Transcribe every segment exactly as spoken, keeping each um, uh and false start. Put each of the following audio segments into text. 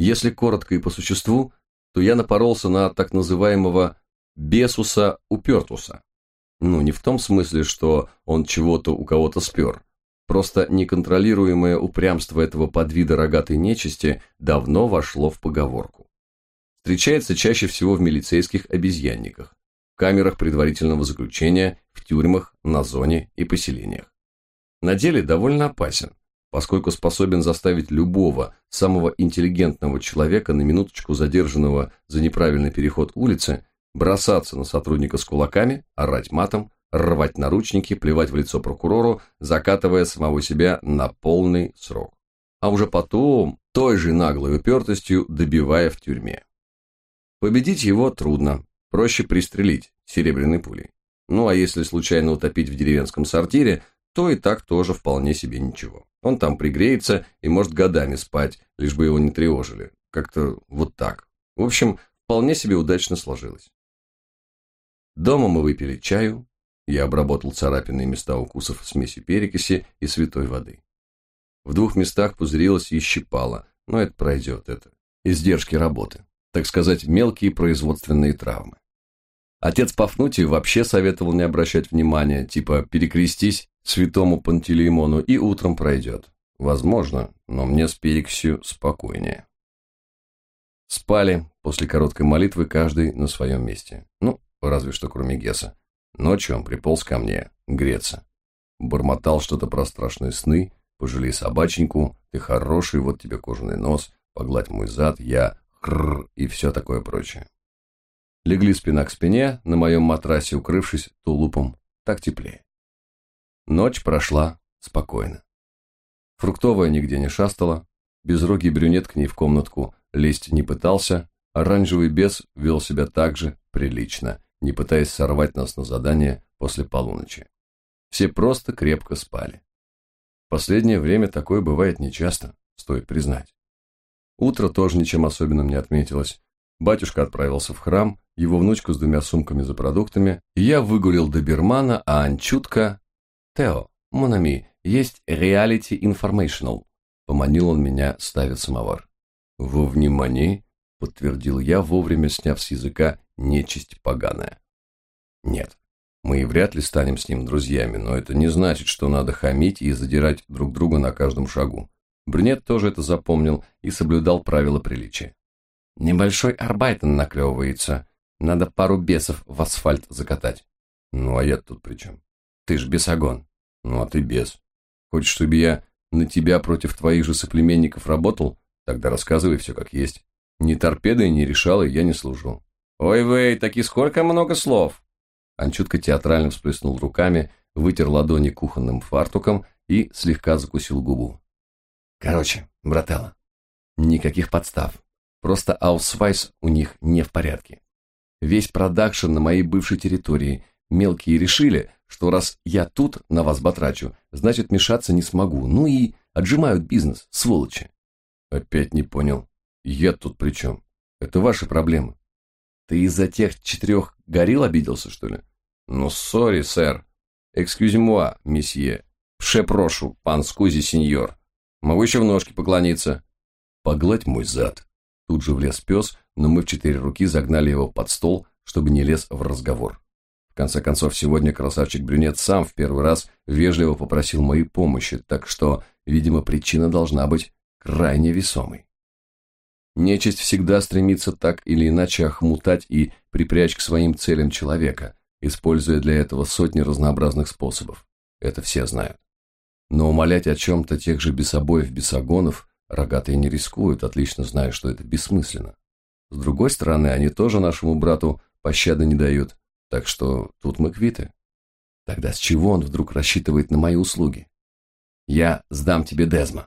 Если коротко и по существу, то я напоролся на так называемого «бесуса упертуса». Ну, не в том смысле, что он чего-то у кого-то спер. Просто неконтролируемое упрямство этого подвида рогатой нечисти давно вошло в поговорку. Встречается чаще всего в милицейских обезьянниках, в камерах предварительного заключения, в тюрьмах, на зоне и поселениях. На деле довольно опасен, поскольку способен заставить любого, самого интеллигентного человека, на минуточку задержанного за неправильный переход улицы, бросаться на сотрудника с кулаками, орать матом, рвать наручники, плевать в лицо прокурору, закатывая самого себя на полный срок. А уже потом, той же наглой упертостью, добивая в тюрьме. Победить его трудно, проще пристрелить серебряной пулей. Ну а если случайно утопить в деревенском сортире, то и так тоже вполне себе ничего. Он там пригреется и может годами спать, лишь бы его не тревожили. Как-то вот так. В общем, вполне себе удачно сложилось. Дома мы выпили чаю. Я обработал царапинные места укусов смесью перекиси и святой воды. В двух местах пузырилось и щипало, но это пройдет, это издержки работы. Так сказать, мелкие производственные травмы. Отец Пафнутий вообще советовал не обращать внимания, типа перекрестись святому Пантелеймону и утром пройдет. Возможно, но мне с перекисью спокойнее. Спали после короткой молитвы каждый на своем месте. Ну, разве что кроме Геса. Ночью он приполз ко мне греться. Бормотал что-то про страшные сны, пожалей собаченьку, ты хороший, вот тебе кожаный нос, погладь мой зад, я хрррр и все такое прочее. Легли спина к спине, на моем матрасе укрывшись тулупом, так теплее. Ночь прошла спокойно. Фруктовая нигде не шастала, безрогий брюнет к ней в комнатку лезть не пытался, оранжевый бес вел себя так же прилично, не пытаясь сорвать нас на задание после полуночи. Все просто крепко спали. В последнее время такое бывает нечасто, стоит признать. Утро тоже ничем особенным не отметилось. Батюшка отправился в храм, его внучку с двумя сумками за продуктами, я выгулил добермана, а Анчутка... «Тео, Монами, есть reality informational», — поманил он меня, ставя самовар. «Во внимании», — подтвердил я, вовремя сняв с языка нечисть поганая. Нет, мы и вряд ли станем с ним друзьями, но это не значит, что надо хамить и задирать друг друга на каждом шагу. Брюнет тоже это запомнил и соблюдал правила приличия. Небольшой арбайтен наклевывается, надо пару бесов в асфальт закатать. Ну, а я тут при чем? Ты ж бесогон. Ну, а ты бес. Хочешь, чтобы я на тебя против твоих же соплеменников работал? Тогда рассказывай все как есть. Ни торпедой, ни решалой я не служу. Ой-вей, таки сколько много слов. Анчутка театрально всплеснул руками, вытер ладони кухонным фартуком и слегка закусил губу. Короче, брателло, никаких подстав. Просто аусвайс у них не в порядке. Весь продакшн на моей бывшей территории. Мелкие решили, что раз я тут на вас батрачу, значит мешаться не смогу. Ну и отжимают бизнес, сволочи. Опять не понял. Я тут при чем? Это ваши проблемы. Ты из-за тех четырех горилл обиделся, что ли? Ну, сори, сэр. Экскюзи-муа, месье. Пше прошу, пан скузи сеньор. Могу еще в ножки поклониться. Погладь мой зад. Тут же влез пес, но мы в четыре руки загнали его под стол, чтобы не лез в разговор. В конце концов, сегодня красавчик-брюнет сам в первый раз вежливо попросил моей помощи, так что, видимо, причина должна быть крайне весомой. Нечисть всегда стремится так или иначе охмутать и припрячь к своим целям человека, используя для этого сотни разнообразных способов. Это все знают. Но умолять о чем-то тех же бесобоев-бесогонов рогатые не рискуют, отлично зная, что это бессмысленно. С другой стороны, они тоже нашему брату пощады не дают, так что тут мы квиты. Тогда с чего он вдруг рассчитывает на мои услуги? Я сдам тебе Дезма.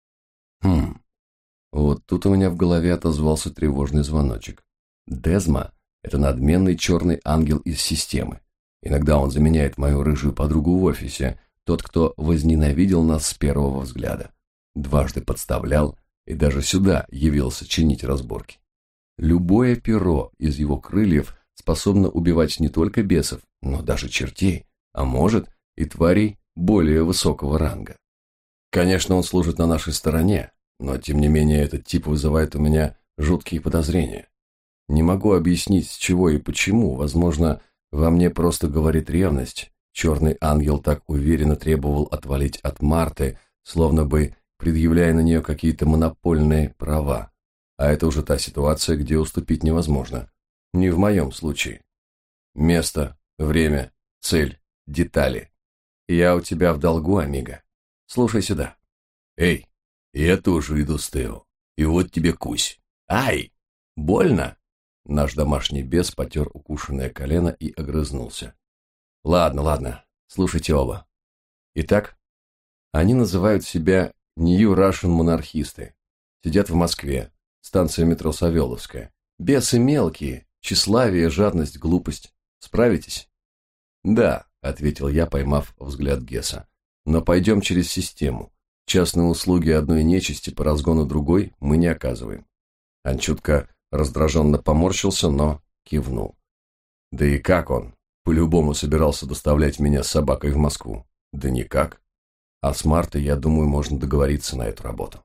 Хм, вот тут у меня в голове отозвался тревожный звоночек. Дезма – это надменный черный ангел из системы. Иногда он заменяет мою рыжую подругу в офисе, тот, кто возненавидел нас с первого взгляда. Дважды подставлял и даже сюда явился чинить разборки. Любое перо из его крыльев способно убивать не только бесов, но даже чертей, а может и тварей более высокого ранга. Конечно, он служит на нашей стороне, но тем не менее этот тип вызывает у меня жуткие подозрения. Не могу объяснить, с чего и почему. Возможно, во мне просто говорит ревность. Черный ангел так уверенно требовал отвалить от Марты, словно бы предъявляя на нее какие-то монопольные права. А это уже та ситуация, где уступить невозможно. Не в моем случае. Место, время, цель, детали. Я у тебя в долгу, амиго. Слушай сюда. Эй, я тоже иду с Тео. И вот тебе кусь. Ай! Больно? Наш домашний бес потер укушенное колено и огрызнулся. Ладно, ладно, слушайте оба. Итак, они называют себя New Russian монархисты. Сидят в Москве, станция метро Савеловская. Бесы мелкие, тщеславие, жадность, глупость. Справитесь? Да, ответил я, поймав взгляд Гесса. Но пойдем через систему. Частные услуги одной нечисти по разгону другой мы не оказываем. Анчутка раздраженно поморщился, но кивнул. Да и как он? По-любому собирался доставлять меня с собакой в Москву. Да никак. А с Мартой, я думаю, можно договориться на эту работу.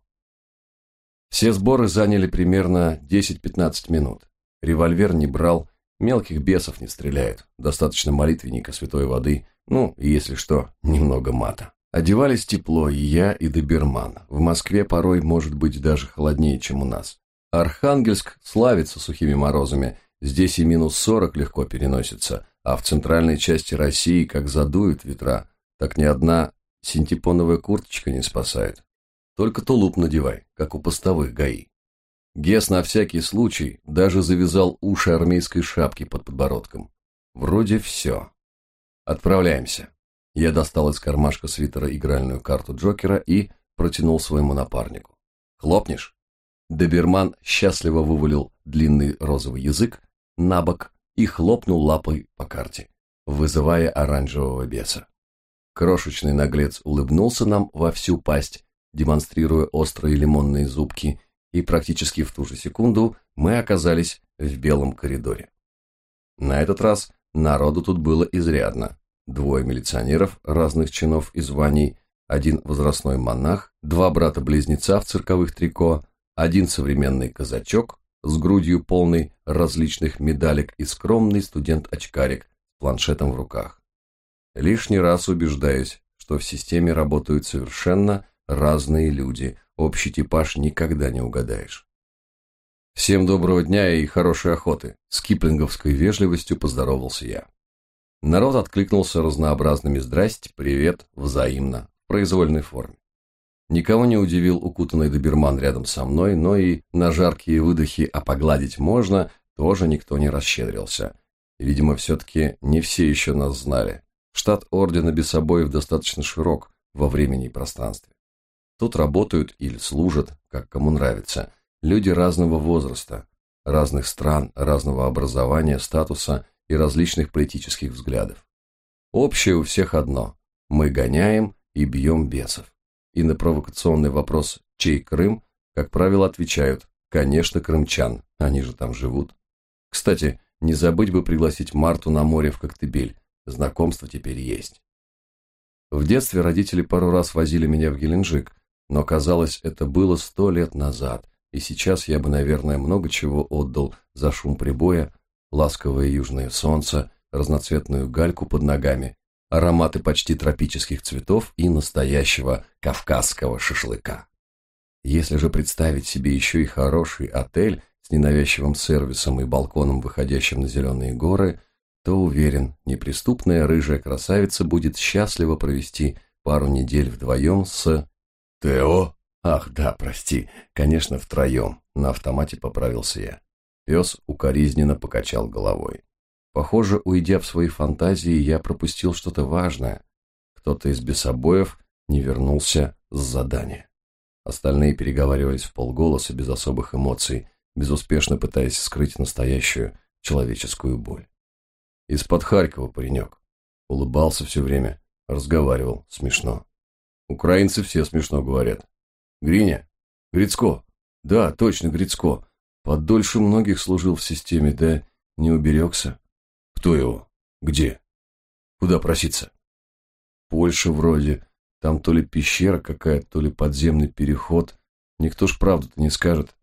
Все сборы заняли примерно десять-пятнадцать минут. Револьвер не брал, мелких бесов не стреляют. Достаточно молитвенника, святой воды, ну, и если что, немного мата. Одевались тепло, и я, и доберман. В Москве порой может быть даже холоднее, чем у нас. Архангельск славится сухими морозами, здесь и минус сорок легко переносится, а в центральной части России, как задуют ветра, так ни одна синтепоновая курточка не спасает. Только тулуп надевай, как у постовых ГАИ. Гесс на всякий случай даже завязал уши армейской шапки под подбородком. Вроде все. Отправляемся. Я достал из кармашка свитера игральную карту Джокера и протянул своему напарнику. Хлопнешь? Доберман счастливо вывалил длинный розовый язык на бок и хлопнул лапой по карте, вызывая оранжевого беса. Крошечный наглец улыбнулся нам во всю пасть, демонстрируя острые лимонные зубки, и практически в ту же секунду мы оказались в белом коридоре. На этот раз народу тут было изрядно. Двое милиционеров разных чинов и званий, один возрастной монах, два брата-близнеца в цирковых трико, один современный казачок с грудью полной различных медалек и скромный студент-очкарик с планшетом в руках. Лишний раз убеждаюсь, что в системе работают совершенно разные люди, общий типаж никогда не угадаешь. Всем доброго дня и хорошей охоты, с киплинговской вежливостью поздоровался я. Народ откликнулся разнообразными «здрасте», «привет», «взаимно», в произвольной форме. Никого не удивил укутанный доберман рядом со мной, но и на жаркие выдохи «а погладить можно» тоже никто не расщедрился. Видимо, все-таки не все еще нас знали. Штат Ордена Бесобоев достаточно широк во времени и пространстве. Тут работают или служат, как кому нравится, люди разного возраста, разных стран, разного образования, статуса и различных политических взглядов. Общее у всех одно – мы гоняем и бьем бесов. И на провокационный вопрос «Чей Крым?» как правило отвечают «Конечно, крымчан, они же там живут». Кстати, не забыть бы пригласить Марту на море в Коктебель, знакомство теперь есть. В детстве родители пару раз возили меня в Геленджик, но казалось, это было сто лет назад, и сейчас я бы, наверное, много чего отдал за шум прибоя, ласковое южное солнце, разноцветную гальку под ногами, ароматы почти тропических цветов и настоящего кавказского шашлыка. Если же представить себе еще и хороший отель с ненавязчивым сервисом и балконом, выходящим на зеленые горы, то, уверен, неприступная рыжая красавица будет счастливо провести пару недель вдвоем с... Тео? Ах, да, прости, конечно, втроем, на автомате поправился я. Пес укоризненно покачал головой. Похоже, уйдя в свои фантазии, я пропустил что-то важное. Кто-то из бесобоев не вернулся с задания. Остальные переговаривались вполголоса, без особых эмоций, безуспешно пытаясь скрыть настоящую человеческую боль. Из-под Харькова паренек. Улыбался все время, разговаривал смешно. Украинцы все смешно говорят. Гриня? Грицко? Да, точно, Грицко. Подольше многих служил в системе, да не уберегся. Кто его? Где? Куда проситься? Польша вроде. Там то ли пещера какая-то, то ли подземный переход. Никто ж правду-то не скажет.